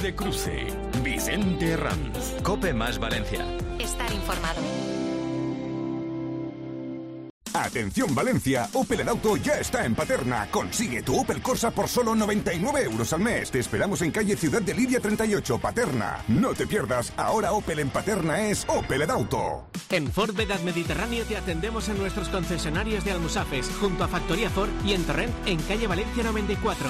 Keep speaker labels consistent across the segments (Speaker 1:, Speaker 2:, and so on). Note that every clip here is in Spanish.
Speaker 1: de Cruce. Vicente Herranz.
Speaker 2: COPE más Valencia.
Speaker 3: Estar informado.
Speaker 4: Atención Valencia, Opel Edauto ya está en Paterna. Consigue tu Opel Corsa por solo 99 € al mes. Te esperamos en calle Ciudad de Lidia 38, Paterna. No te pierdas, ahora Opel en Paterna es Opel Edauto.
Speaker 5: En Ford Vedat Mediterráneo te atendemos en nuestros concesionarios de Almusafes, junto a Factoría Ford, y en Torrent, en calle Valencia 94.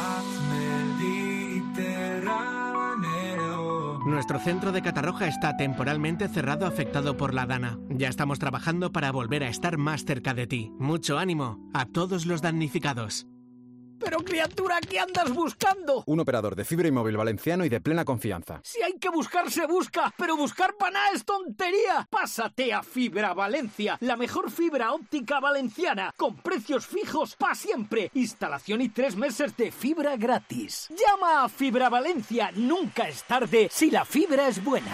Speaker 5: Nuestro centro de Catarroja está temporalmente cerrado afectado por la dana. Ya estamos trabajando para volver a estar más cerca de ti. Mucho ánimo a todos los damnificados.
Speaker 6: Pero criatura, ¿qué andas buscando?
Speaker 7: Un operador de fibra y móvil valenciano y de plena confianza.
Speaker 6: Si hay que buscar, se busca, pero buscar para nada es tontería. Pásate a Fibra Valencia, la mejor fibra óptica valenciana, con precios fijos para siempre. Instalación y 3 meses de fibra gratis. Llama a Fibra Valencia, nunca es tarde si la fibra es buena.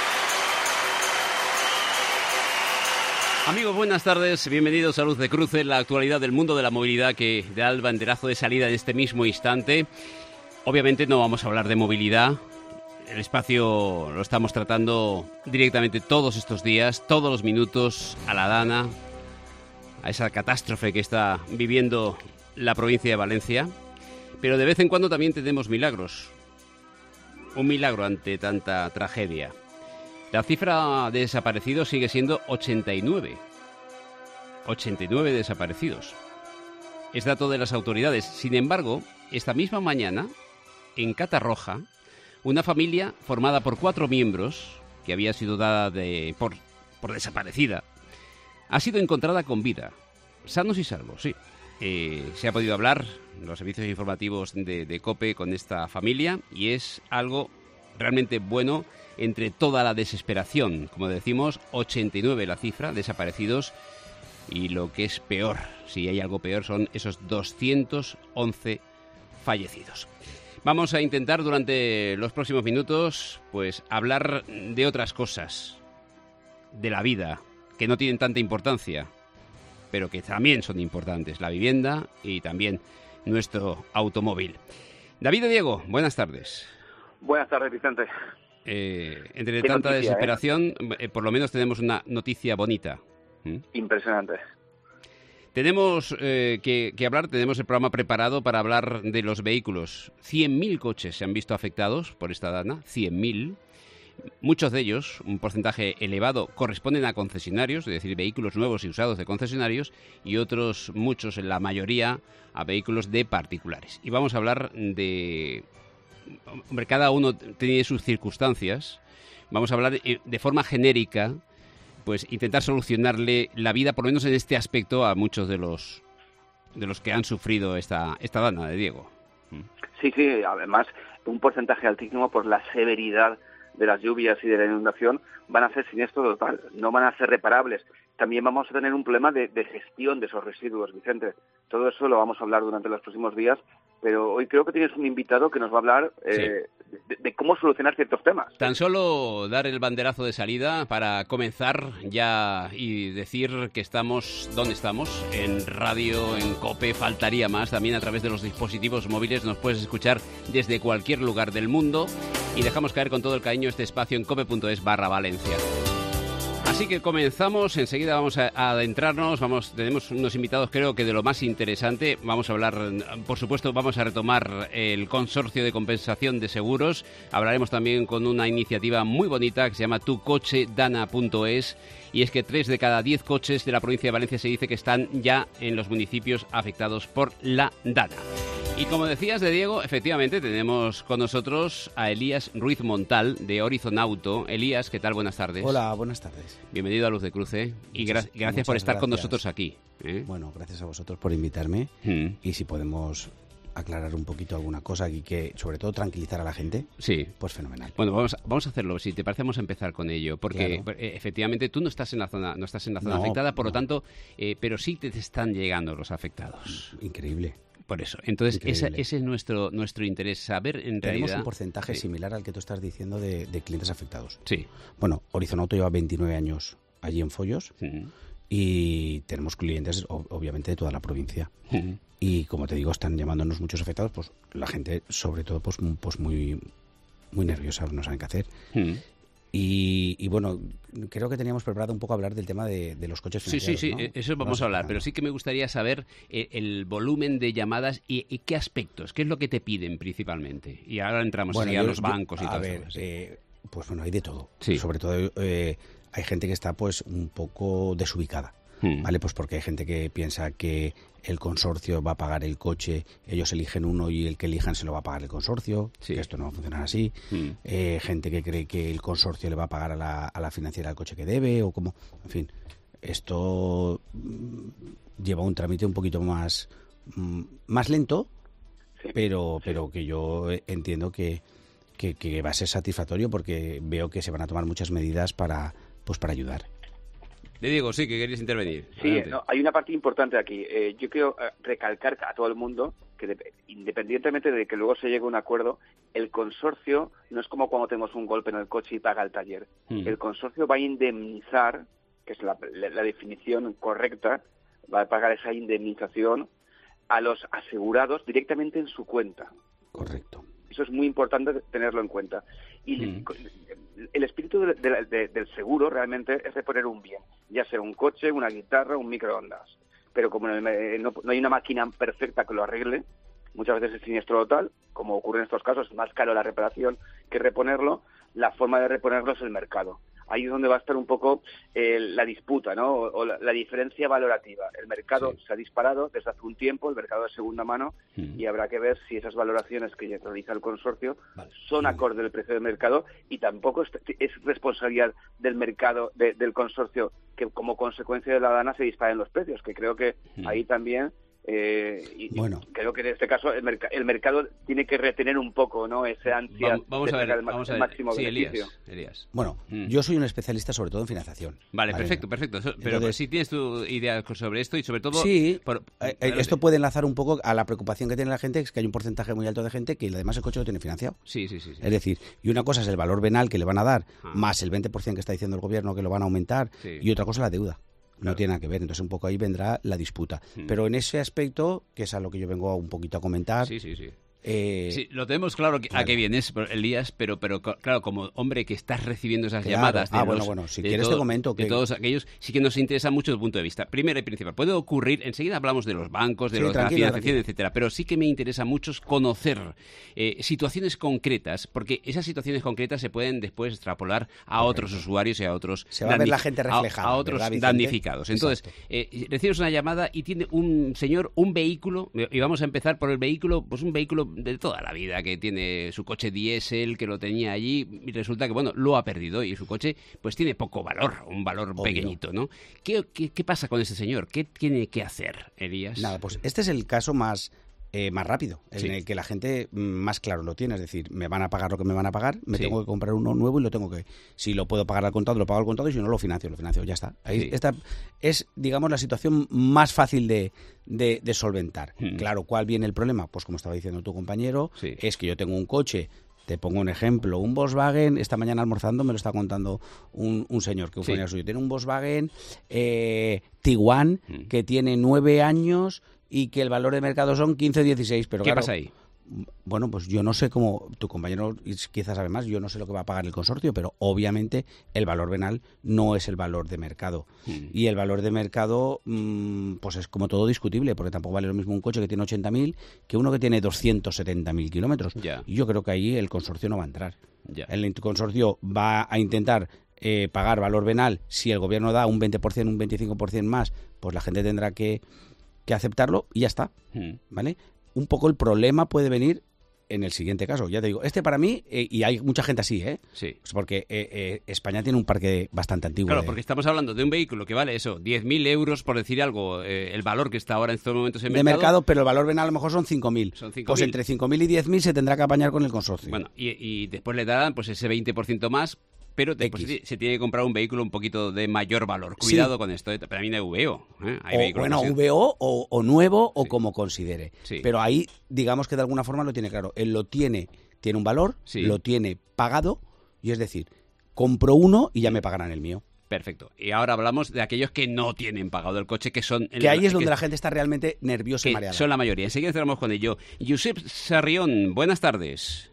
Speaker 8: Amigos, buenas tardes, bienvenidos a Luz de Cruce, la actualidad del mundo de la movilidad que da el banderazo de salida en este mismo instante. Obviamente no vamos a hablar de movilidad, el espacio lo estamos tratando directamente todos estos días, todos los minutos, a la dana, a esa catástrofe que está viviendo la provincia de Valencia, pero de vez en cuando también tenemos milagros, un milagro ante tanta tragedia. La cifra de desaparecidos sigue siendo 89. 89 desaparecidos. Es dato de las autoridades. Sin embargo, esta misma mañana, en Catarroja, una familia formada por 4 miembros, que había sido dada por desaparecida, ha sido encontrada con vida. Sanos y salvos, sí. Se ha podido hablar en los servicios informativos de COPE con esta familia y es algo realmente bueno entre toda la desesperación. Como decimos, 89 la cifra, desaparecidos, y lo que es peor, si hay algo peor, son esos 211 fallecidos. Vamos a intentar durante los próximos minutos pues hablar de otras cosas, de la vida, que no tienen tanta importancia, pero que también son importantes, la vivienda y también nuestro automóvil. David y Diego, buenas tardes.
Speaker 9: Buenas tardes, Vicente.
Speaker 8: Entre tanta noticia, desesperación, por lo menos tenemos una noticia bonita.
Speaker 9: Impresionante.
Speaker 8: Tenemos que hablar, tenemos el programa preparado para hablar de los vehículos. 100.000 coches se han visto afectados por esta dana, 100.000. Muchos de ellos, un porcentaje elevado, corresponden a concesionarios, es decir, vehículos nuevos y usados de concesionarios, y otros, muchos, la mayoría, a vehículos de particulares. Y vamos a hablar de... Hombre, cada uno tiene sus circunstancias. Vamos a hablar de forma genérica, pues intentar solucionarle la vida, por lo menos en este aspecto, a muchos de los que han sufrido esta dana de Diego.
Speaker 9: Sí, además, un porcentaje altísimo por la severidad de las lluvias y de la inundación van a ser siniestro total, no van a ser reparables. También vamos a tener un problema de gestión de esos residuos, Vicente. Todo eso lo vamos a hablar durante los próximos días, pero hoy creo que tienes un invitado que nos va a hablar de cómo solucionar ciertos temas.
Speaker 8: Tan solo dar el banderazo de salida para comenzar ya y decir que estamos, ¿dónde estamos? En radio, en COPE, faltaría más. También a través de los dispositivos móviles nos puedes escuchar desde cualquier lugar del mundo y dejamos caer con todo el cariño este espacio en cope.es/Valencia. Así que comenzamos, enseguida vamos a adentrarnos, tenemos unos invitados creo que de lo más interesante, vamos a hablar, por supuesto vamos a retomar el consorcio de compensación de seguros, hablaremos también con una iniciativa muy bonita que se llama tucochedana.es, y es que 3 de cada 10 coches de la provincia de Valencia se dice que están ya en los municipios afectados por la dana. Y como decías de Diego, efectivamente tenemos con nosotros a Elías Ruiz Montal de Horizon Auto. Elías, ¿qué tal? Buenas tardes.
Speaker 10: Hola, buenas tardes.
Speaker 8: Bienvenido a Luz de Cruce y gracias por estar con nosotros aquí.
Speaker 10: Bueno, gracias a vosotros por invitarme y si podemos aclarar un poquito alguna cosa y que sobre todo tranquilizar a la gente,
Speaker 8: sí,
Speaker 10: pues fenomenal.
Speaker 8: Bueno, vamos a hacerlo, si te parece vamos a empezar con ello, porque claro, efectivamente tú no estás en la zona afectada, por lo tanto, pero sí te están llegando los afectados.
Speaker 10: Increíble.
Speaker 8: Por eso, entonces ese es nuestro interés, saber en realidad...
Speaker 10: Tenemos un porcentaje similar al que tú estás diciendo de clientes afectados.
Speaker 8: Sí.
Speaker 10: Bueno, Horizon Auto lleva 29 años allí en Follos y tenemos clientes obviamente de toda la provincia. Y como te digo, están llamándonos muchos afectados, pues la gente sobre todo pues muy muy nerviosas, no saben qué hacer. Y bueno, creo que teníamos preparado un poco hablar del tema de los coches financiados.
Speaker 8: Sí,
Speaker 10: ¿no?
Speaker 8: Eso vamos a hablar, pero sí que me gustaría saber el volumen de llamadas y qué aspectos, qué es lo que te piden principalmente. Y ahora entramos a los bancos y todo eso.
Speaker 10: Pues bueno, hay de todo.
Speaker 8: Sí.
Speaker 10: Sobre todo hay gente que está pues un poco desubicada. ¿Vale? Pues porque hay gente que piensa que el consorcio va a pagar el coche, ellos eligen uno y el que elijan se lo va a pagar el consorcio, que esto no va a funcionar así. Gente que cree que el consorcio le va a pagar a la financiera el coche que debe, o como, en fin, esto lleva un trámite un poquito más lento, pero que yo entiendo que va a ser satisfactorio, porque veo que se van a tomar muchas medidas para ayudar.
Speaker 8: Diego, sí, que querías intervenir.
Speaker 9: Sí, hay una parte importante aquí. Yo quiero recalcar a todo el mundo que independientemente de que luego se llegue a un acuerdo, el consorcio no es como cuando tenemos un golpe en el coche y paga el taller. El consorcio va a indemnizar, que es la definición correcta, va a pagar esa indemnización a los asegurados directamente en su cuenta.
Speaker 10: Correcto.
Speaker 9: Eso es muy importante tenerlo en cuenta. Y el espíritu del seguro realmente es de poner un bien, ya sea un coche, una guitarra, un microondas. Pero como no hay una máquina perfecta que lo arregle, muchas veces es siniestro total, como ocurre en estos casos, es más caro la reparación que reponerlo, la forma de reponerlo es el mercado. Ahí es donde va a estar un poco la disputa, ¿no? O la diferencia valorativa. El mercado se ha disparado desde hace un tiempo, el mercado de segunda mano, y habrá que ver si esas valoraciones que realiza el consorcio son acorde al precio del mercado, y tampoco es responsabilidad del mercado, del consorcio, que como consecuencia de la DANA se disparen los precios, que creo que ahí también... creo que en este caso el mercado tiene que retener un poco, ¿no?, ese ansia
Speaker 8: vamos a ver,
Speaker 9: el máximo beneficio.
Speaker 8: Elías.
Speaker 10: Bueno, yo soy un especialista sobre todo en financiación.
Speaker 8: Vale. Perfecto. Pero entonces, si tienes tu idea sobre esto y sobre todo...
Speaker 10: Sí, esto puede enlazar un poco a la preocupación que tiene la gente, es que hay un porcentaje muy alto de gente que además el coche lo tiene financiado.
Speaker 8: Sí.
Speaker 10: Es decir, y una cosa es el valor venal que le van a dar, más el 20% que está diciendo el gobierno que lo van a aumentar, y otra cosa es la deuda. No tiene nada que ver, entonces un poco ahí vendrá la disputa. Pero en ese aspecto, que es a lo que yo vengo un poquito a comentar...
Speaker 8: Sí, lo tenemos claro a qué vienes, Elías, pero claro, como hombre que estás recibiendo esas llamadas de
Speaker 10: si quieres te comento que...
Speaker 8: de todos aquellos, sí que nos interesa mucho el punto de vista. Primero y principal, puede ocurrir, enseguida hablamos de los bancos, de la financiación, etcétera, pero sí que me interesa mucho conocer situaciones concretas, porque esas situaciones concretas se pueden después extrapolar a otros usuarios y a otros...
Speaker 10: Se va a ver la gente reflejada,
Speaker 8: a otros damnificados. Entonces, recibes una llamada y tiene un señor un vehículo, y vamos a empezar por el vehículo, pues un vehículo de toda la vida, que tiene su coche diésel, que lo tenía allí, y resulta que, lo ha perdido, y su coche pues tiene poco valor, un valor pequeñito, ¿no? ¿Qué pasa con ese señor? ¿Qué tiene que hacer, Elías?
Speaker 10: Nada, pues este es el caso más rápido, en el que la gente más claro lo tiene, es decir, me van a pagar lo que me van a pagar, tengo que comprar uno nuevo y lo tengo que, si lo puedo pagar al contado, lo pago al contado, y si no lo financio, ya está. Ahí esta es, digamos, la situación más fácil de solventar. Claro, ¿cuál viene el problema? Pues como estaba diciendo tu compañero, es que yo tengo un coche. Te pongo un ejemplo, un Volkswagen, esta mañana almorzando me lo está contando un señor que fue suyo. Tiene un Volkswagen Tiguan que tiene 9 años y que el valor de mercado son 15 o 16. Pero
Speaker 8: ¿Qué pasa ahí?
Speaker 10: Bueno, pues yo no sé cómo, tu compañero quizás sabe más, yo no sé lo que va a pagar el consorcio, pero obviamente el valor venal no es el valor de mercado. Y el valor de mercado, pues es como todo discutible, porque tampoco vale lo mismo un coche que tiene 80.000 que uno que tiene 270.000 kilómetros. Y yo creo que ahí el consorcio no va a entrar. El consorcio va a intentar pagar valor venal. Si el gobierno da un 20%, un 25% más, pues la gente tendrá que aceptarlo y ya está, ¿vale? Un poco el problema puede venir en el siguiente caso. Ya te digo, para mí, y hay mucha gente así,
Speaker 8: Sí.
Speaker 10: Pues porque España tiene un parque bastante antiguo.
Speaker 8: Claro, porque estamos hablando de un vehículo que vale 10.000 euros, por decir algo, el valor que está ahora en estos momentos en
Speaker 10: mercado, pero el valor venal a lo mejor son 5.000. Pues entre 5.000 y 10.000 se tendrá que apañar con el consorcio.
Speaker 8: Bueno, y después le darán pues ese 20% más, pero después se tiene que comprar un vehículo un poquito de mayor valor. Cuidado con esto, también hay VO. Hay
Speaker 10: VO o nuevo o como considere. Pero ahí, digamos que de alguna forma lo tiene claro. Él lo tiene un valor, lo tiene pagado, y es decir, compro uno y ya me pagarán el mío.
Speaker 8: Perfecto. Y ahora hablamos de aquellos que no tienen pagado el coche, que son...
Speaker 10: Que ahí es donde la gente está realmente nerviosa y mareada.
Speaker 8: Son la mayoría. Enseguida entramos con ello. Josep Sarrión, buenas tardes.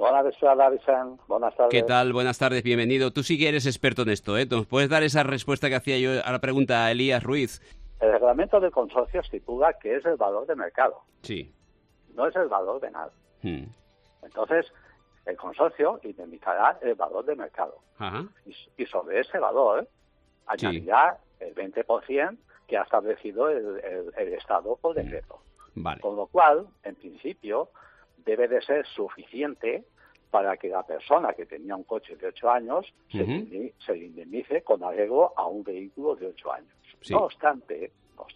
Speaker 2: Buenas tardes, Vicent. Buenas tardes.
Speaker 8: ¿Qué tal? Buenas tardes, bienvenido. Tú sí que eres experto en esto, ¿eh? ¿Nos puedes dar esa respuesta que hacía yo a la pregunta a Elías Ruiz?
Speaker 2: El reglamento del consorcio estipula que es el valor de mercado.
Speaker 8: Sí.
Speaker 2: No es el valor venal. Entonces, el consorcio indemnizará el valor de mercado.
Speaker 8: Ajá.
Speaker 2: Y sobre ese valor añadirá el 20% que ha establecido el Estado por decreto.
Speaker 8: Vale.
Speaker 2: Con lo cual, en principio, debe de ser suficiente para que la persona que tenía un coche de 8 años se indemnice con arreglo a un vehículo de 8 años.
Speaker 8: Sí.
Speaker 2: No obstante,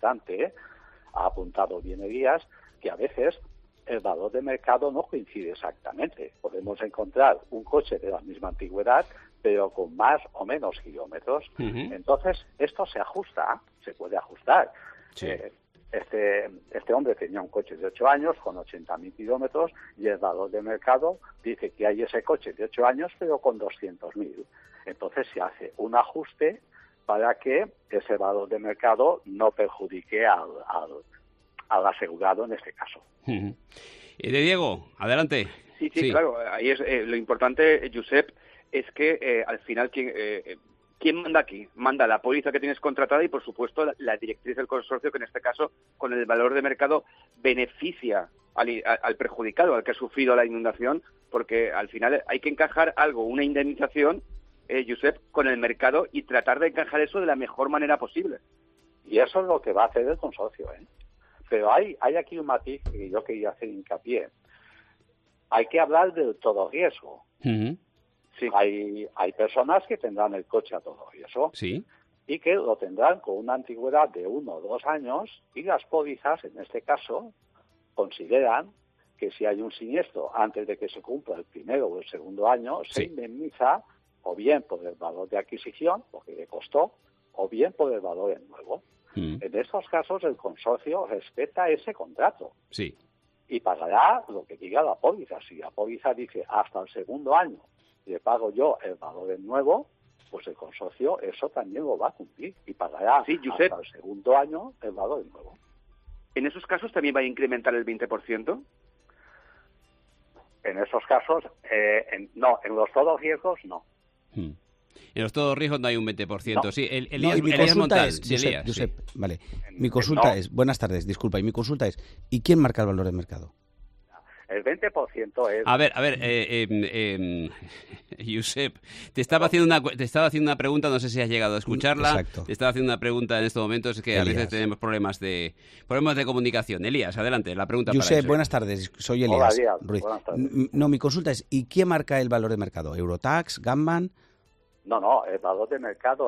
Speaker 2: ha apuntado bien Elías que a veces el valor de mercado no coincide exactamente. Podemos encontrar un coche de la misma antigüedad, pero con más o menos kilómetros. Entonces, esto se puede ajustar.
Speaker 8: Sí.
Speaker 2: Este hombre tenía un coche de 8 años con 80.000 kilómetros y el valor de mercado dice que hay ese coche de 8 años pero con 200.000. Entonces se hace un ajuste para que ese valor de mercado no perjudique al asegurado en este caso.
Speaker 8: Y de Diego, adelante.
Speaker 9: Sí, claro. Ahí es lo importante, Josep, es que al final ¿quién manda aquí? Manda la póliza que tienes contratada y, por supuesto, la directriz del consorcio, que en este caso, con el valor de mercado, beneficia al perjudicado, al que ha sufrido la inundación, porque al final hay que encajar algo, una indemnización, Josep, con el mercado y tratar de encajar eso de la mejor manera posible.
Speaker 2: Y eso es lo que va a hacer el consorcio, ¿eh? Pero hay aquí un matiz que yo quería hacer hincapié. Hay que hablar del todo riesgo. Sí. Hay personas que tendrán el coche a todo riesgo y que lo tendrán con una antigüedad de 1 o 2 años y las pólizas, en este caso, consideran que si hay un siniestro antes de que se cumpla el primero o el segundo año, se indemniza o bien por el valor de adquisición, lo que le costó, o bien por el valor en nuevo. En estos casos, el consorcio respeta ese contrato.
Speaker 8: Sí.
Speaker 2: Y pagará lo que diga la póliza. Si la póliza dice hasta el segundo año le pago yo el valor en nuevo, pues el consorcio eso también lo va a cumplir y pagará hasta el segundo año el valor en nuevo.
Speaker 9: ¿En esos casos también va a incrementar el 20%?
Speaker 2: En esos casos, no, en los todos riesgos no.
Speaker 8: En los todos riesgos no hay un 20%.
Speaker 2: No.
Speaker 8: Sí,
Speaker 10: Mi consulta es, Josep, vale. Mi consulta es, buenas tardes, disculpa, y mi consulta es, ¿y quién marca el valor de mercado?
Speaker 2: El 20% es...
Speaker 8: A ver, Josep, te estaba haciendo una pregunta, no sé si has llegado a escucharla.
Speaker 10: Exacto.
Speaker 8: Te estaba haciendo una pregunta en estos momentos, es que
Speaker 10: Elías.
Speaker 8: a veces tenemos problemas de comunicación. Elías, adelante, la pregunta
Speaker 10: Josep,
Speaker 8: para eso.
Speaker 10: buenas tardes, soy Elías.
Speaker 2: Hola, Elías.
Speaker 10: Ruiz.
Speaker 2: Buenas tardes.
Speaker 10: No, mi consulta es, ¿y quién marca el valor de mercado? ¿Eurotax, Gamman?
Speaker 2: No, el valor de mercado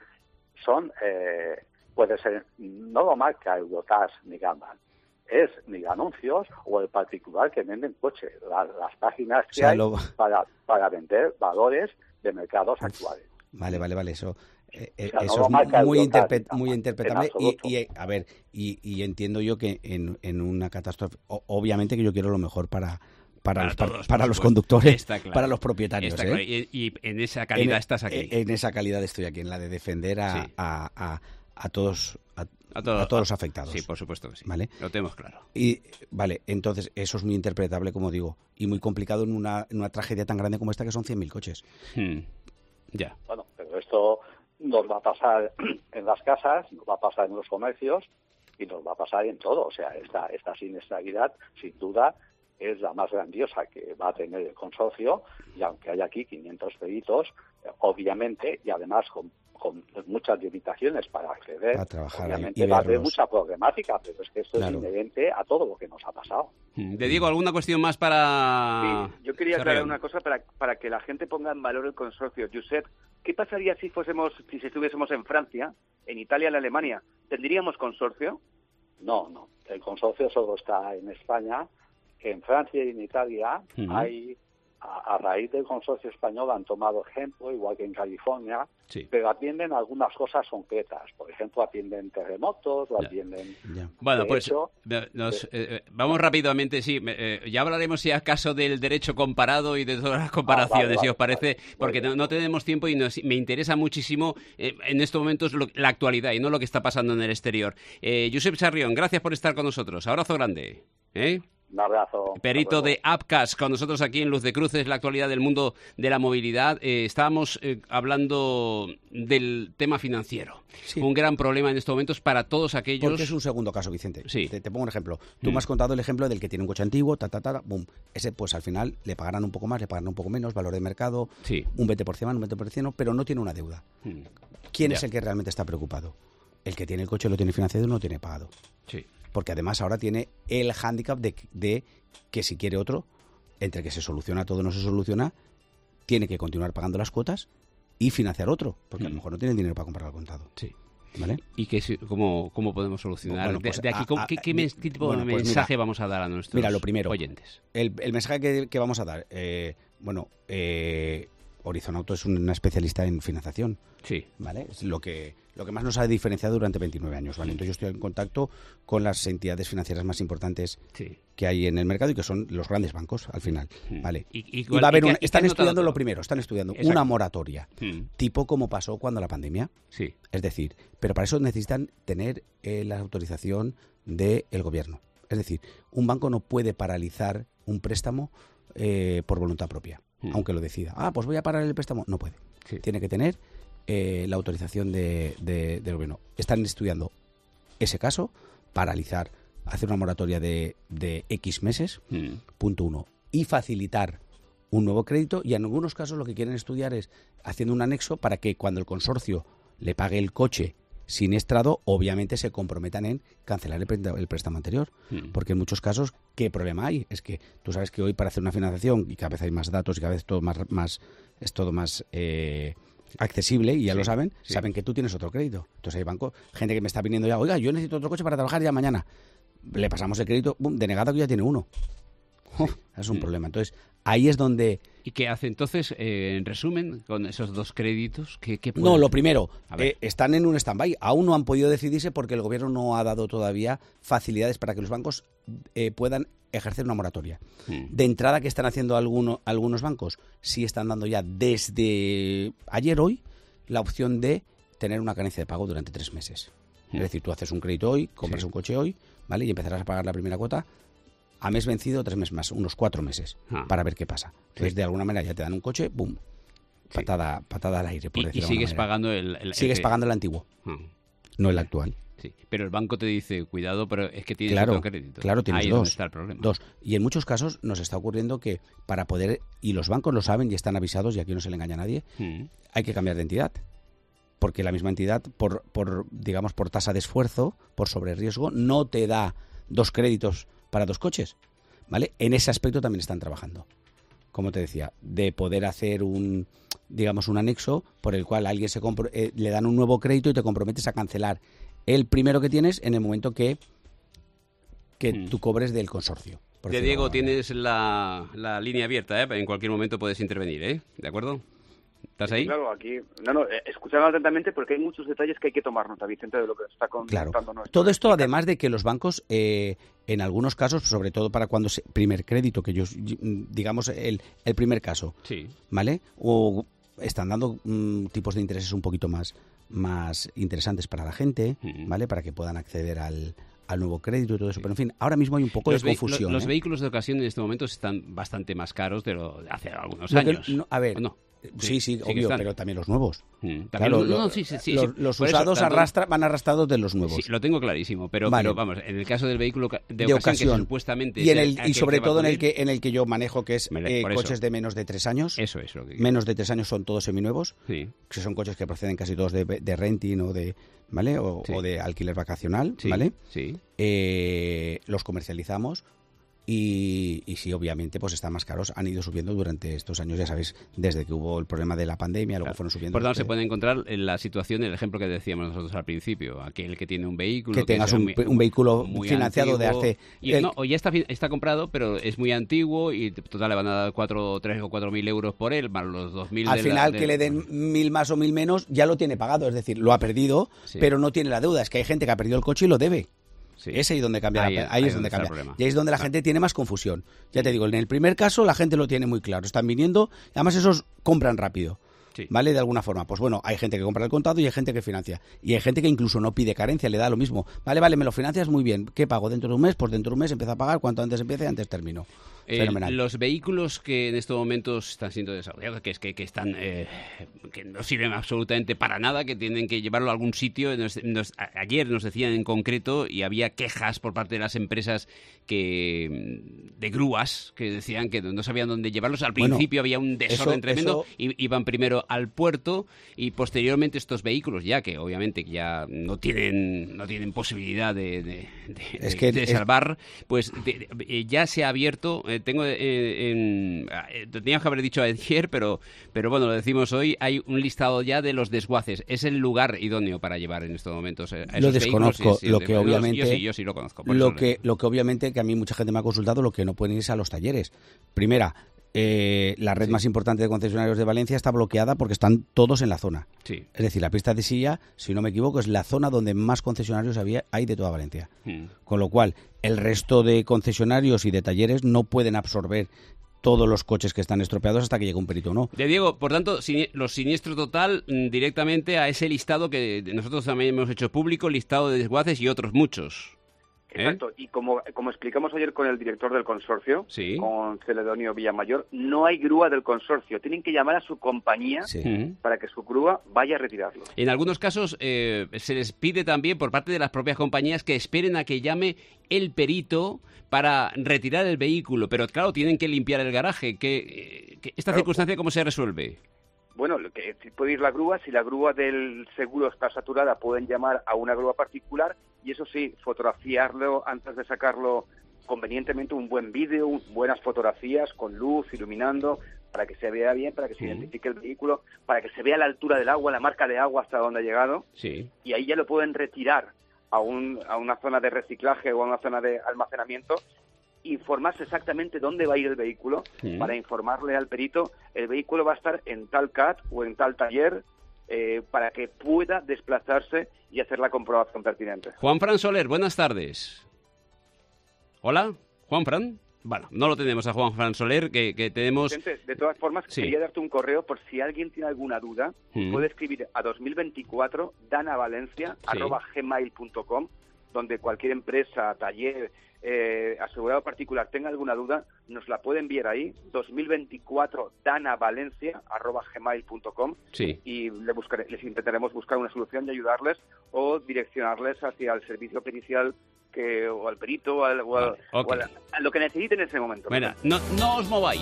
Speaker 2: puede ser, no lo marca Eurotax ni Gamman, es ni anuncios o el particular que vende coche, las páginas que hay para vender valores de mercados actuales.
Speaker 10: Vale, eso...
Speaker 2: no
Speaker 10: eso
Speaker 2: lo marca
Speaker 10: es
Speaker 2: Eurotax,
Speaker 10: muy interpretable
Speaker 2: y
Speaker 10: y entiendo yo que en una catástrofe, obviamente que yo quiero lo mejor para los conductores, claro, para los propietarios.
Speaker 8: Claro. Y en esa calidad estás aquí.
Speaker 10: En esa calidad estoy aquí, en la de defender a todos los afectados.
Speaker 8: Sí, por supuesto que sí.
Speaker 10: ¿Vale?
Speaker 8: Lo tenemos claro.
Speaker 10: Y vale, entonces eso es muy interpretable, como digo, y muy complicado en una tragedia tan grande como esta, que son 100.000 coches.
Speaker 8: Ya.
Speaker 2: Bueno, pero esto nos va a pasar en las casas, nos va a pasar en los comercios y nos va a pasar en todo. O sea, esta siniestralidad, sin duda, es la más grandiosa que va a tener el consorcio, y aunque hay aquí 500 peritos, obviamente, y además con muchas limitaciones para acceder,
Speaker 10: a trabajar,
Speaker 2: obviamente va a haber mucha problemática, pero es que esto es inherente a todo lo que nos ha pasado.
Speaker 8: Te digo, ¿alguna cuestión más para...?
Speaker 9: Sí, yo quería aclarar una cosa para que la gente ponga en valor el consorcio. Josep, ¿qué pasaría si estuviésemos en Francia, en Italia, en Alemania? ¿Tendríamos consorcio?
Speaker 2: No, el consorcio solo está en España. En Francia y en Italia hay, a raíz del consorcio español, han tomado ejemplo, igual que en California, pero atienden algunas cosas concretas. Por ejemplo, atienden terremotos, atienden...
Speaker 8: Bueno, pues vamos rápidamente, ya hablaremos si acaso del derecho comparado y de todas las comparaciones, si os parece, porque no tenemos tiempo y me interesa muchísimo en estos momentos la actualidad y no lo que está pasando en el exterior. Josep Sarrión, gracias por estar con nosotros. Abrazo grande.
Speaker 2: Un abrazo.
Speaker 8: Perito de Apcas, con nosotros aquí en Luz de Cruces, la actualidad del mundo de la movilidad. Estábamos hablando del tema financiero. Sí. Un gran problema en estos momentos para todos aquellos...
Speaker 10: Porque es un segundo caso, Vicente.
Speaker 8: Sí.
Speaker 10: Te pongo un ejemplo. Tú me has contado el ejemplo del que tiene un coche antiguo, boom. Ese, pues al final le pagarán un poco más, le pagarán un poco menos, valor de mercado, un 20% más, un 20%, pero no tiene una deuda. ¿Quién es el que realmente está preocupado? El que tiene el coche lo tiene financiado y no lo tiene pagado.
Speaker 8: Sí.
Speaker 10: Porque además ahora tiene el hándicap de que si quiere otro, entre que se soluciona todo o no se soluciona, tiene que continuar pagando las cuotas y financiar otro, porque a lo mejor no tiene el dinero para comprar al contado.
Speaker 8: Sí.
Speaker 10: ¿Vale?
Speaker 8: ¿Y cómo podemos solucionar?
Speaker 10: Bueno, pues,
Speaker 8: de aquí, ¿qué tipo de mensaje vamos a dar a nuestros
Speaker 10: lo primero,
Speaker 8: oyentes?
Speaker 10: El mensaje que vamos a dar, Horizon Auto es una especialista en financiación.
Speaker 8: Sí.
Speaker 10: ¿Vale? Es lo que más nos ha diferenciado durante 29 años, ¿vale? Entonces yo estoy en contacto con las entidades financieras más importantes que hay en el mercado y que son los grandes bancos, al final, ¿vale? Y va a haber están estudiando una moratoria, tipo como pasó cuando la pandemia.
Speaker 8: Sí.
Speaker 10: Es decir, pero para eso necesitan tener la autorización del gobierno. Es decir, un banco no puede paralizar un préstamo por voluntad propia, aunque lo decida. Pues voy a parar el préstamo. No puede. Sí. Tiene que tener la autorización del gobierno. Están estudiando ese caso, paralizar, hacer una moratoria de X meses, punto 1, y facilitar un nuevo crédito, y en algunos casos lo que quieren estudiar es haciendo un anexo para que cuando el consorcio le pague el coche siniestrado, obviamente se comprometan en cancelar el préstamo anterior. Porque en muchos casos, ¿qué problema hay? Es que tú sabes que hoy para hacer una financiación, y cada vez hay más datos y cada vez es todo más accesible, y ya lo saben que tú tienes otro crédito. Entonces hay bancos, gente que me está viniendo ya, oiga, yo necesito otro coche para trabajar ya mañana. Le pasamos el crédito, denegado, que ya tiene uno. Es un problema. Entonces, ahí es donde...
Speaker 8: ¿Y qué hace entonces, en resumen, con esos dos créditos? ¿Qué
Speaker 10: no, lo primero, están en un stand-by. Aún no han podido decidirse porque el gobierno no ha dado todavía facilidades para que los bancos puedan ejercer una moratoria. De entrada, ¿qué están haciendo algunos bancos? Sí están dando ya desde ayer, hoy, la opción de tener una carencia de pago durante 3 meses. Es decir, tú haces un crédito hoy, compras un coche hoy, ¿vale? Y empezarás a pagar la primera cuota a mes vencido, 3 meses más, unos 4 meses, para ver qué pasa. Entonces, de alguna manera ya te dan un coche, boom, patada al aire, por decirlo de alguna manera.
Speaker 8: Y sigues pagando
Speaker 10: Sigues pagando el antiguo, no el actual.
Speaker 8: Sí, pero el banco te dice, cuidado, pero es que tienes otro crédito.
Speaker 10: Claro, tienes
Speaker 8: ahí
Speaker 10: dos.
Speaker 8: Está el problema.
Speaker 10: Dos. Y en muchos casos nos está ocurriendo que para poder, y los bancos lo saben y están avisados, y aquí no se le engaña a nadie, hay que cambiar de entidad. Porque la misma entidad, por tasa de esfuerzo, por sobreriesgo, no te da 2 créditos para 2 coches, ¿vale? En ese aspecto también están trabajando. Como te decía, de poder hacer un anexo por el cual a alguien le dan un nuevo crédito y te comprometes a cancelar el primero que tienes en el momento que tú cobres del consorcio.
Speaker 8: Diego, tienes la línea abierta, en cualquier momento puedes intervenir, ¿de acuerdo? ¿Estás ahí?
Speaker 9: Claro, aquí, escuchando atentamente porque hay muchos detalles que hay que tomar nota, Vicente, de lo que está contando.
Speaker 10: Claro. Todo esto, además de que los bancos, en algunos casos, sobre todo para cuando primer crédito, que digamos el primer caso, ¿vale? O están dando tipos de intereses un poquito más interesantes para la gente, ¿vale? Para que puedan acceder al nuevo crédito y todo eso. Pero, en fin, ahora mismo hay un poco de confusión.
Speaker 8: Los vehículos de ocasión en este momento están bastante más caros de lo de hace algunos años.
Speaker 10: Sí, obvio, pero también los nuevos.
Speaker 8: Claro,
Speaker 10: los usados van arrastrados de los nuevos.
Speaker 8: Sí, lo tengo clarísimo, pero vamos, en el caso del vehículo de ocasión, que supuestamente...
Speaker 10: Y sobre todo en el que yo manejo, que es coches de menos de 3 años.
Speaker 8: Eso es lo que...
Speaker 10: Menos de 3 años son todos seminuevos, que son coches que proceden casi todos de renting o de... ¿Vale? O de alquiler vacacional, ¿vale?
Speaker 8: Sí.
Speaker 10: Los comercializamos. Y sí, obviamente, pues están más caros. Han ido subiendo durante estos años, ya sabéis, desde que hubo el problema de la pandemia, luego fueron subiendo.
Speaker 8: Por tanto, se puede encontrar en la situación, el ejemplo que decíamos nosotros al principio, aquel que tiene un vehículo...
Speaker 10: Que tengas un vehículo financiado
Speaker 8: antiguo,
Speaker 10: de hace...
Speaker 8: ya está comprado, pero es muy antiguo y total le van a dar 3 o 4.000 euros por él, más los 2.000...
Speaker 10: Al final, que le den 1.000 más o 1.000 menos, ya lo tiene pagado, es decir, lo ha perdido, pero no tiene la deuda. Es que hay gente que ha perdido el coche y lo debe. Sí. Es ahí donde cambia. Ahí es donde cambia. Y ahí es donde la gente tiene más confusión. Ya te digo, en el primer caso la gente lo tiene muy claro. Están viniendo, además esos compran rápido. ¿vale? De alguna forma. Pues bueno, hay gente que compra al contado y hay gente que financia. Y hay gente que incluso no pide carencia, le da lo mismo. Vale, me lo financias muy bien. ¿Qué pago? ¿Dentro de un mes? Pues dentro de un mes empiezo a pagar. Cuanto antes empiece, antes termino. Fenomenal.
Speaker 8: Los vehículos que en estos momentos están siendo desarrollados, que están que no sirven absolutamente para nada, que tienen que llevarlo a algún sitio. Ayer nos decían en concreto, y había quejas por parte de las empresas de grúas, que decían que no sabían dónde llevarlos. Al principio había un desorden tremendo, iban primero al puerto y posteriormente estos vehículos, ya que obviamente ya no tienen posibilidad de salvar, pues ya se ha abierto. Teníamos que haber dicho ayer, pero bueno, lo decimos hoy. Hay un listado ya de los desguaces. ¿Es el lugar idóneo para llevar en estos momentos a esos
Speaker 10: lo desconozco,
Speaker 8: vehículos?
Speaker 10: Lo que obviamente
Speaker 8: yo sí lo conozco.
Speaker 10: Lo que obviamente, que a mí mucha gente me ha consultado, lo que no pueden irse a los talleres. Primera, la red más importante de concesionarios de Valencia está bloqueada porque están todos en la zona.
Speaker 8: Sí.
Speaker 10: Es decir, la pista de Silla, si no me equivoco, es la zona donde más concesionarios hay de toda Valencia. Con lo cual, el resto de concesionarios y de talleres no pueden absorber todos los coches que están estropeados hasta que llegue un perito, ¿no?
Speaker 8: De Diego, por tanto, los siniestros total directamente a ese listado que nosotros también hemos hecho público, listado de desguaces y otros muchos.
Speaker 9: Exacto, y como explicamos ayer con el director del consorcio, con Celedonio Villamayor, no hay grúa del consorcio. Tienen que llamar a su compañía para que su grúa vaya a retirarlo.
Speaker 8: En algunos casos se les pide también por parte de las propias compañías que esperen a que llame el perito para retirar el vehículo, pero claro, tienen que limpiar el garaje. ¿Esta circunstancia cómo se resuelve?
Speaker 9: Bueno, puede ir la grúa. Si la grúa del seguro está saturada, pueden llamar a una grúa particular y eso sí, fotografiarlo antes de sacarlo convenientemente, un buen vídeo, buenas fotografías con luz, iluminando, para que se vea bien, para que se identifique el vehículo, para que se vea la altura del agua, la marca de agua hasta donde ha llegado.
Speaker 8: Sí.
Speaker 9: Y ahí ya lo pueden retirar a una zona de reciclaje o a una zona de almacenamiento, informarse exactamente dónde va a ir el vehículo, para informarle al perito, el vehículo va a estar en tal CAT o en tal taller, para que pueda desplazarse y hacer la comprobación pertinente.
Speaker 8: Juanfran Soler, buenas tardes. Hola, Juanfran. Bueno, no lo tenemos a Juanfran Soler, que tenemos...
Speaker 9: De todas formas, quería darte un correo por si alguien tiene alguna duda. Puede escribir a 2024 danavalencia@gmail.com, donde cualquier empresa, taller, asegurado particular tenga alguna duda, nos la puede enviar ahí, 2024 danavalencia@gmail.com, y les intentaremos buscar una solución y ayudarles o direccionarles hacia el servicio pericial o al perito o a lo que necesiten en ese momento.
Speaker 8: Mira, no os mováis.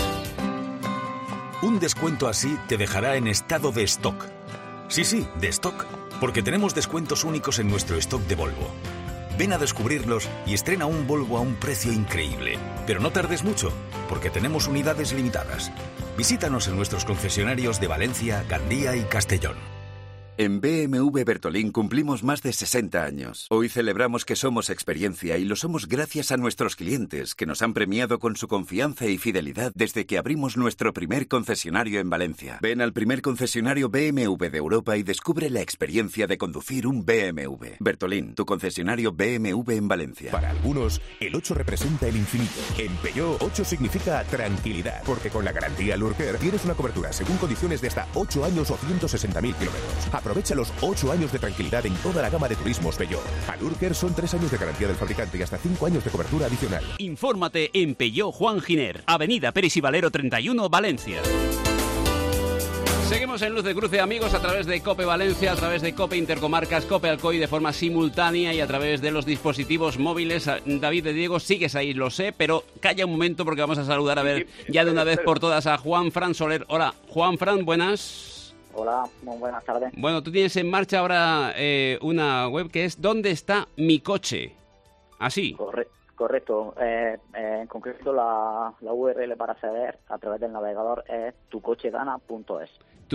Speaker 1: Un descuento así te dejará en estado de stock. Sí, de stock, porque tenemos descuentos únicos en nuestro stock de Volvo. Ven a descubrirlos y estrena un Volvo a un precio increíble. Pero no tardes mucho, porque tenemos unidades limitadas. Visítanos en nuestros concesionarios de Valencia, Gandía y Castellón.
Speaker 3: En BMW Bertolín cumplimos más de 60 años. Hoy celebramos que somos experiencia y lo somos gracias a nuestros clientes, que nos han premiado con su confianza y fidelidad desde que abrimos nuestro primer concesionario en Valencia. Ven al primer concesionario BMW de Europa y descubre la experiencia de conducir un BMW. Bertolín, tu concesionario BMW en Valencia.
Speaker 11: Para algunos, el 8 representa el infinito. En Peugeot, 8 significa tranquilidad, porque con la garantía Lurker tienes una cobertura según condiciones de hasta 8 años o 160.000 kilómetros. Aprovecha los 8 años de tranquilidad en toda la gama de turismos Peugeot. A Lurker son 3 años de garantía del fabricante y hasta 5 años de cobertura adicional.
Speaker 8: Infórmate en Peugeot Juan Giner, Avenida Pérez y Valero 31, Valencia. Seguimos en Luz de Cruce, amigos, a través de COPE Valencia, a través de COPE Intercomarcas, COPE Alcoy de forma simultánea y a través de los dispositivos móviles. David de Diego, sigues ahí, lo sé, pero calla un momento porque vamos a saludar, a ver, ya de una vez por todas a Juanfran Soler. Hola, Juanfran, buenas.
Speaker 12: Hola, muy buenas tardes.
Speaker 8: Bueno, tú tienes en marcha ahora una web que es ¿Dónde está mi coche? ¿Así?
Speaker 12: Correcto. En concreto, la URL para acceder a través del navegador es tucochedana.es.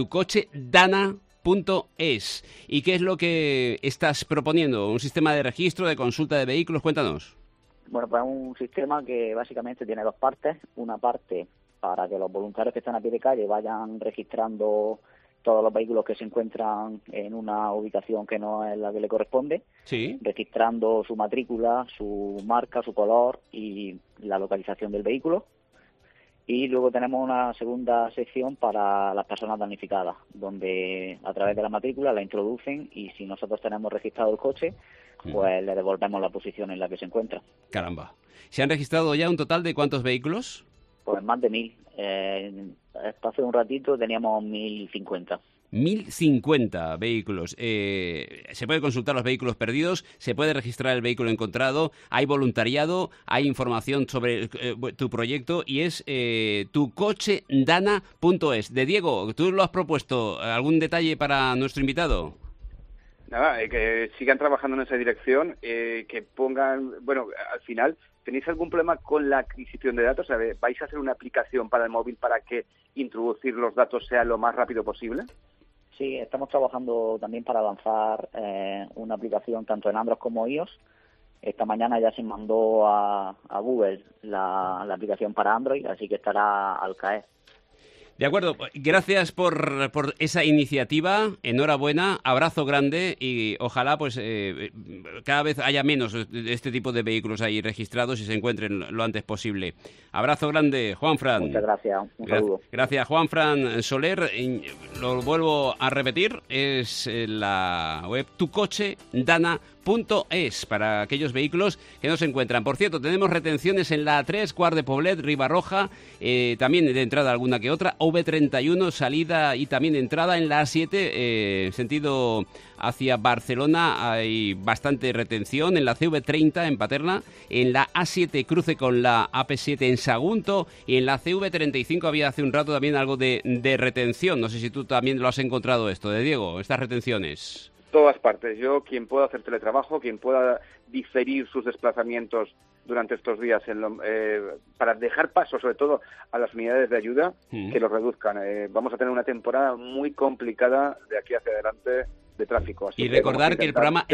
Speaker 8: Tucochedana.es. ¿Y qué es lo que estás proponiendo? ¿Un sistema de registro, de consulta de vehículos? Cuéntanos.
Speaker 12: Bueno, pues es un sistema que básicamente tiene dos partes. Una parte para que los voluntarios que están a pie de calle vayan registrando todos los vehículos que se encuentran en una ubicación que no es la que le corresponde, registrando su matrícula, su marca, su color y la localización del vehículo. Y luego tenemos una segunda sección para las personas damnificadas, donde a través de la matrícula la introducen y si nosotros tenemos registrado el coche, pues le devolvemos la posición en la que se encuentra.
Speaker 8: Caramba. ¿Se han registrado ya un total de cuántos vehículos?
Speaker 12: Pues más de 1000. Hasta hace un ratito teníamos 1050.
Speaker 8: 1050 vehículos. Se puede consultar los vehículos perdidos, se puede registrar el vehículo encontrado, hay voluntariado, hay información sobre tu proyecto y es tucochedana.es. De Diego, ¿tú lo has propuesto? ¿Algún detalle para nuestro invitado?
Speaker 9: Nada, que sigan trabajando en esa dirección, que pongan, bueno, al final, ¿tenéis algún problema con la adquisición de datos? ¿Vais a hacer una aplicación para el móvil para que introducir los datos sea lo más rápido posible?
Speaker 12: Sí, estamos trabajando también para lanzar una aplicación tanto en Android como iOS. Esta mañana ya se mandó a Google la aplicación para Android, así que estará al caer.
Speaker 8: De acuerdo, gracias por esa iniciativa, enhorabuena, abrazo grande y ojalá pues cada vez haya menos de este tipo de vehículos ahí registrados y se encuentren lo antes posible. Abrazo grande, Juanfran.
Speaker 12: Muchas gracias, un saludo.
Speaker 8: Gracias, Juanfran Soler. Lo vuelvo a repetir, es la web tucochedana.es para aquellos vehículos que no se encuentran. Por cierto, tenemos retenciones en la A3, Quart de Poblet, Ribarroja, también de entrada alguna que otra, V31, salida y también entrada en la A7, sentido hacia Barcelona hay bastante retención, en la CV30 en Paterna, en la A7 cruce con la AP7 en Sagunto y en la CV35 había hace un rato también algo de retención. No sé si tú también lo has encontrado esto, de Diego, estas retenciones.
Speaker 9: Todas partes. Yo, quien pueda hacer teletrabajo, quien pueda diferir sus desplazamientos durante estos días para dejar paso, sobre todo, a las unidades de ayuda, que los reduzcan. Vamos a tener una temporada muy complicada de aquí hacia adelante de tráfico. Así
Speaker 8: y recordar que el programa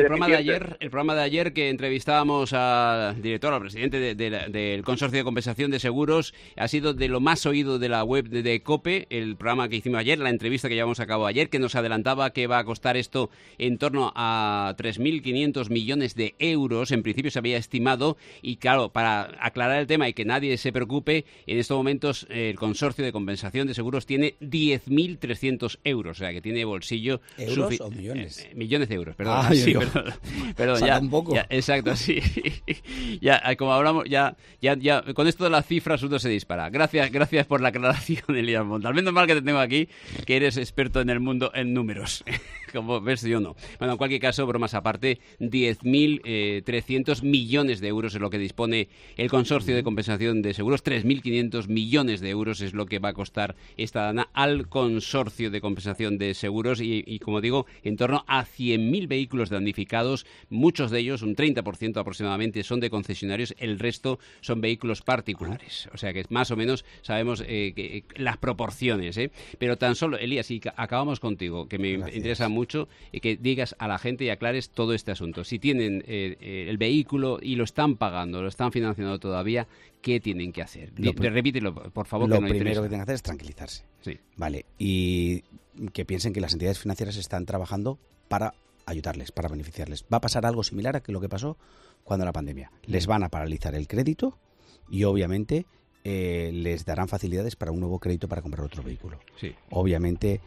Speaker 8: de ayer que entrevistábamos al director, al presidente del Consorcio de Compensación de Seguros, ha sido de lo más oído de la web de COPE, el programa que hicimos ayer, la entrevista que llevamos a cabo ayer, que nos adelantaba que va a costar esto en torno a 3.500 millones de euros, en principio se había estimado, y claro, para aclarar el tema y que nadie se preocupe, en estos momentos el Consorcio de Compensación de Seguros tiene 10.300 euros, o sea que tiene bolsillo...
Speaker 10: ¿Euros o millones?
Speaker 8: Millones de euros, perdón. Sí, perdón, ya, un poco. Ya, exacto, sí. Ya, como hablamos, ya, con esto de las cifras uno se dispara. Gracias por la aclaración, Elías Montal. Menos mal que te tengo aquí, que eres experto en el mundo en números. Como ves, yo no. Bueno, en cualquier caso, bromas aparte, 10.300 millones de euros es lo que dispone el Consorcio de Compensación de Seguros. 3.500 millones de euros es lo que va a costar esta dana al Consorcio de Compensación de Seguros y como digo, en torno a 100.000 vehículos damnificados, muchos de ellos, un 30% aproximadamente, son de concesionarios, el resto son vehículos particulares. O sea que más o menos sabemos las proporciones. Pero tan solo, Elías, y acabamos contigo, que me interesa mucho que digas a la gente y aclares todo este asunto. Si tienen el vehículo y lo están pagando, lo están financiando todavía, ¿qué tienen que hacer? Repítelo, por favor.
Speaker 10: Lo
Speaker 8: que no
Speaker 10: primero
Speaker 8: interesa.
Speaker 10: que tienen que hacer es tranquilizarse.
Speaker 8: Sí.
Speaker 10: Vale, y que piensen que las entidades financieras están trabajando para ayudarles, para beneficiarles. Va a pasar algo similar a lo que pasó cuando la pandemia. Les van a paralizar el crédito y obviamente les darán facilidades para un nuevo crédito para comprar otro vehículo.
Speaker 8: Sí.
Speaker 10: Obviamente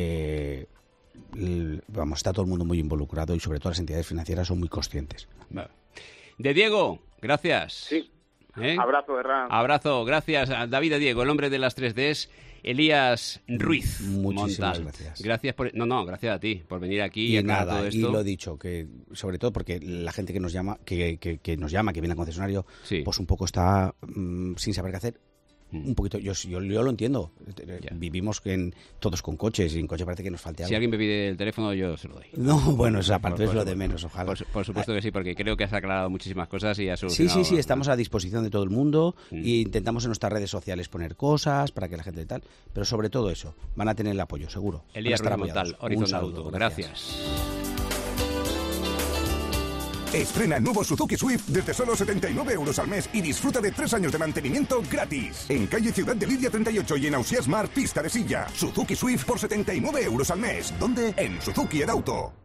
Speaker 10: está todo el mundo muy involucrado y sobre todo las entidades financieras son muy conscientes.
Speaker 8: Vale. De Diego, gracias.
Speaker 9: Sí. Abrazo, Herrán.
Speaker 8: Abrazo, gracias a David de Diego, el hombre de las 3Ds, Elías Ruiz.
Speaker 10: Muchísimas
Speaker 8: Montal.
Speaker 10: gracias.
Speaker 8: Gracias gracias a ti por venir aquí y
Speaker 10: nada,
Speaker 8: todo esto.
Speaker 10: y lo he dicho, que sobre todo porque la gente que nos llama, que viene al concesionario,
Speaker 8: sí,
Speaker 10: pues un poco está sin saber qué hacer. Un poquito, yo lo entiendo. Vivimos todos con coches y en coche parece que nos falte algo.
Speaker 8: Si alguien me pide el teléfono, yo se lo doy.
Speaker 10: No, bueno, esa parte es lo de menos, ojalá.
Speaker 8: Por supuesto que sí, porque creo que has aclarado muchísimas cosas y has solucionado...
Speaker 10: Sí, estamos a disposición de todo el mundo e intentamos en nuestras redes sociales poner cosas para que la gente tal, pero sobre todo eso, van a tener el apoyo, seguro.
Speaker 8: Elías Ruiz Montal, Horizon Auto, gracias.
Speaker 4: Estrena el nuevo Suzuki Swift desde solo 79 euros al mes y disfruta de 3 años de mantenimiento gratis. En calle Ciudad de Lidia 38 y en Ausiàs Mar, pista de silla. Suzuki Swift por 79 euros al mes. ¿Dónde? En Suzuki Edauto.